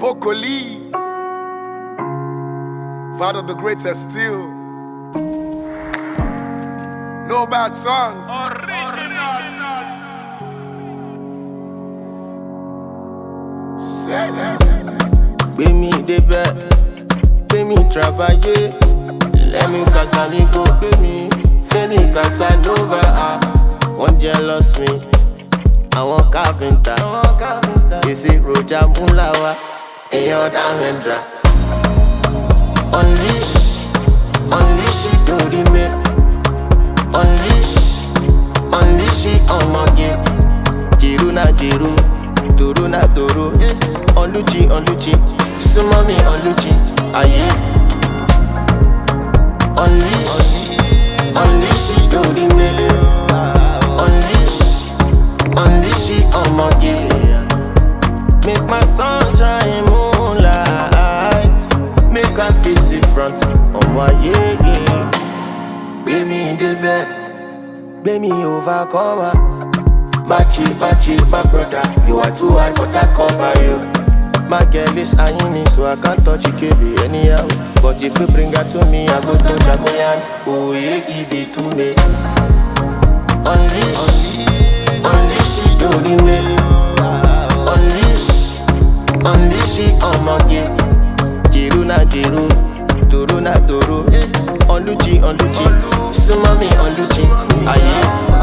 Pokoli, Father the greatest still. No bad songs. Gbé mi débẹ̀, gbé mi travailler. Let me Casanigo, gbé mi Femi Casanova. Wọ́n jealous me, àwọn carpenter. Èsì Roger Mulawa, èèyàn Damendra. Unleash, unleash it lórí mi. Unleash, unleash it ọmọge. Jìrú na jìrú, dòró na dòró. Oluchi, Oluchi, súnmọ́ mi Oluchi, ayé. Unleash, unleash it lórí mi. Unleash, unleash it ọmọge. Make my sunshine moonlight. Make I face it front, ọmọ ayé. Gbé mi débẹ̀, gbé mi overcomer. Machi, my brother, you are too hard, but I cover you. My girl is eyeing me, so I can't touch you, KB, anyhow. But if you bring her to me, I go to Jagoyan. Oh, yeah, give it to me. Unleash, unleash it, don't me. Unleash, unleash it, ọmọge. Jìrú na jìrú, dòró na dòró. Oluchi, Oluchi, súnmọ́ mi Oluchi, ayé.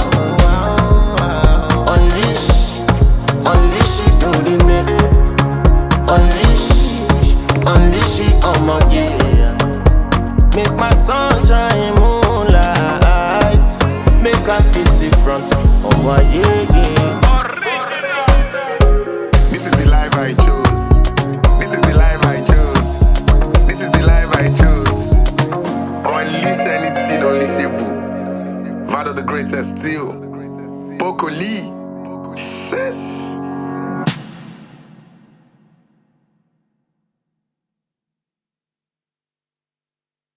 Unleash, unleash it, don't me. Unleash, unleash it, ọmọge. Make my sunshine moonlight. Make I face it front, ọmọ ayé. This is the life I chose. This is the life I chose. This is the life I chose. Unleash anything unleashable. Father the greatest still. Pokoli. Shush.